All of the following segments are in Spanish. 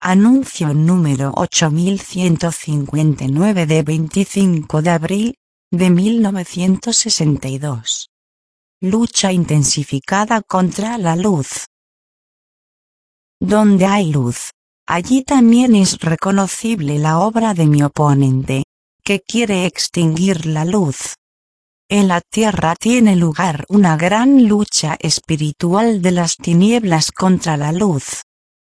Anuncio número 8159 de 25 de abril de 1962. Lucha intensificada contra la luz. Donde hay luz, allí también es reconocible la obra de mi oponente, que quiere extinguir la luz. En la tierra tiene lugar una gran lucha espiritual de las tinieblas contra la luz.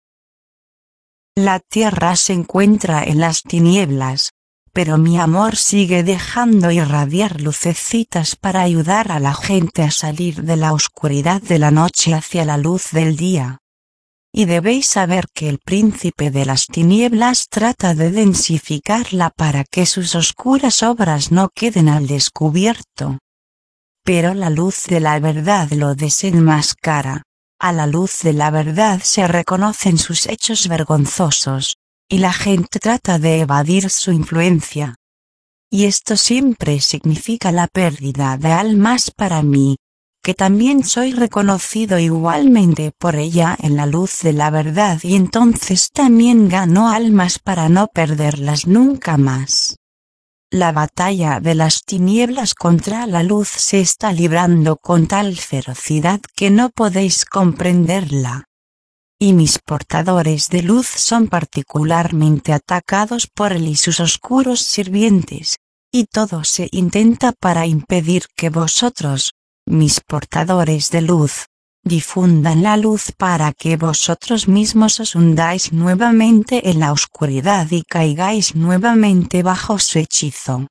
La tierra se encuentra en las tinieblas, pero mi amor sigue dejando irradiar lucecitas para ayudar a la gente a salir de la oscuridad de la noche hacia la luz del día. Y debéis saber que el príncipe de las tinieblas trata de densificarla para que sus oscuras obras no queden al descubierto. Pero la luz de la verdad lo desenmascara. A la luz de la verdad se reconocen sus hechos vergonzosos, y la gente trata de evadir su influencia. Y esto siempre significa la pérdida de almas para mí, que también soy reconocido igualmente por ella en la luz de la verdad, y entonces también gano almas para no perderlas nunca más. La batalla de las tinieblas contra la luz se está librando con tal ferocidad que no podéis comprenderla. Y mis portadores de luz son particularmente atacados por él y sus oscuros sirvientes, y todo se intenta para impedir que vosotros, mis portadores de luz, difundan la luz para que vosotros mismos os hundáis nuevamente en la oscuridad y caigáis nuevamente bajo su hechizo.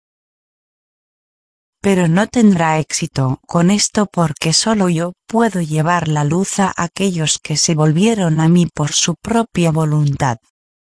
Pero no tendrá éxito con esto porque solo yo puedo llevar la luz a aquellos que se volvieron a mí por su propia voluntad.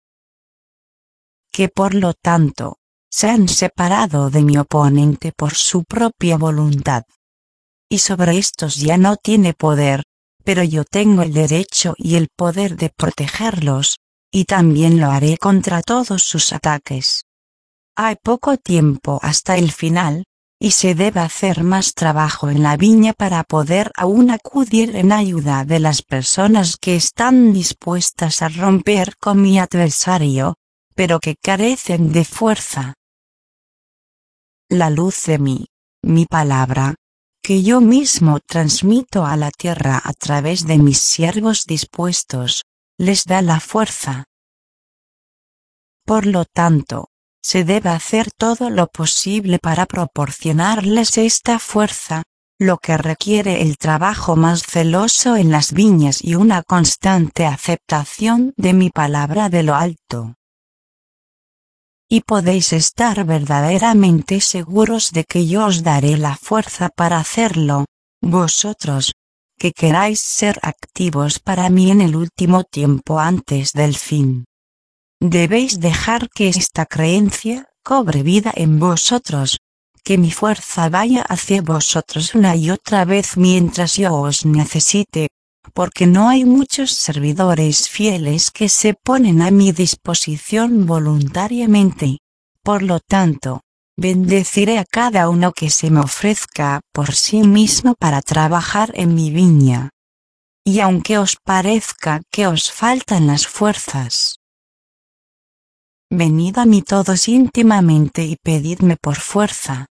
Que por lo tanto, se han separado de mi oponente por su propia voluntad. Y sobre estos ya no tiene poder, pero yo tengo el derecho y el poder de protegerlos, y también lo haré contra todos sus ataques. Hay poco tiempo hasta el final, y se debe hacer más trabajo en la viña para poder aún acudir en ayuda de las personas que están dispuestas a romper con mi adversario, pero que carecen de fuerza. La luz de mi palabra, que yo mismo transmito a la tierra a través de mis siervos dispuestos, les da la fuerza. Por lo tanto, se debe hacer todo lo posible para proporcionarles esta fuerza, lo que requiere el trabajo más celoso en las viñas y una constante aceptación de mi palabra de lo alto. Y podéis estar verdaderamente seguros de que yo os daré la fuerza para hacerlo, vosotros, que queráis ser activos para mí en el último tiempo antes del fin. Debéis dejar que esta creencia cobre vida en vosotros, que mi fuerza vaya hacia vosotros una y otra vez mientras yo os necesite, porque no hay muchos servidores fieles que se ponen a mi disposición voluntariamente. Por lo tanto, bendeciré a cada uno que se me ofrezca por sí mismo para trabajar en mi viña. Y aunque os parezca que os faltan las fuerzas, venid a mí todos íntimamente y pedidme por fuerza.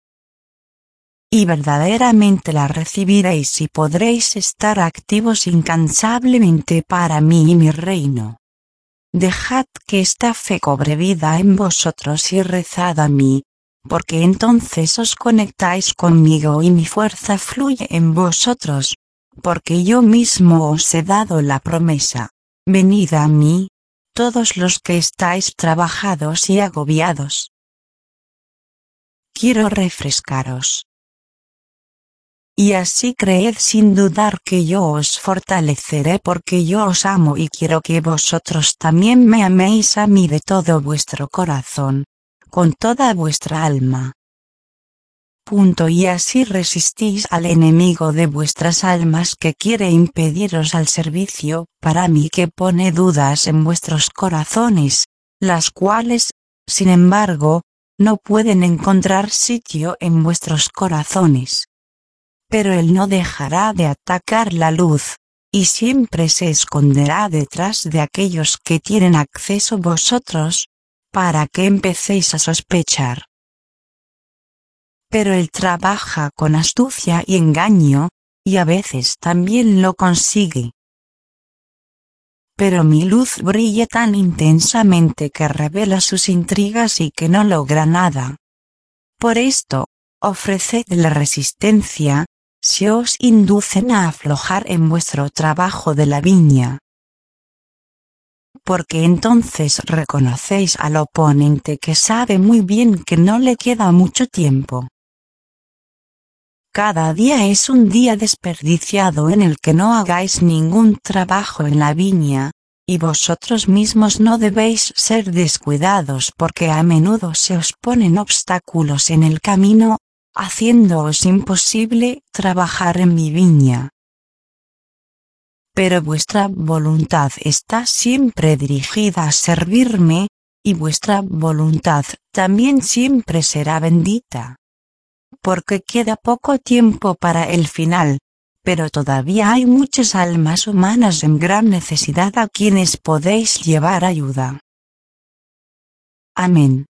Y verdaderamente la recibiréis y podréis estar activos incansablemente para mí y mi reino. Dejad que esta fe cobre vida en vosotros y rezad a mí, porque entonces os conectáis conmigo y mi fuerza fluye en vosotros, porque yo mismo os he dado la promesa, venid a mí, todos los que estáis trabajados y agobiados. Quiero refrescaros. Y así creed sin dudar que yo os fortaleceré porque yo os amo y quiero que vosotros también me améis a mí de todo vuestro corazón, con toda vuestra alma. Y así resistís al enemigo de vuestras almas que quiere impediros al servicio para mí, que pone dudas en vuestros corazones, las cuales, sin embargo, no pueden encontrar sitio en vuestros corazones. Pero él no dejará de atacar la luz, y siempre se esconderá detrás de aquellos que tienen acceso vosotros, para que empecéis a sospechar. Pero él trabaja con astucia y engaño, y a veces también lo consigue. Pero mi luz brilla tan intensamente que revela sus intrigas y que no logra nada. Por esto, ofrecedle resistencia, si os inducen a aflojar en vuestro trabajo de la viña. Porque entonces reconocéis al oponente que sabe muy bien que no le queda mucho tiempo. Cada día es un día desperdiciado en el que no hagáis ningún trabajo en la viña, y vosotros mismos no debéis ser descuidados porque a menudo se os ponen obstáculos en el camino, haciéndoos imposible trabajar en mi viña. Pero vuestra voluntad está siempre dirigida a servirme, y vuestra voluntad también siempre será bendita. Porque queda poco tiempo para el final, pero todavía hay muchas almas humanas en gran necesidad a quienes podéis llevar ayuda. Amén.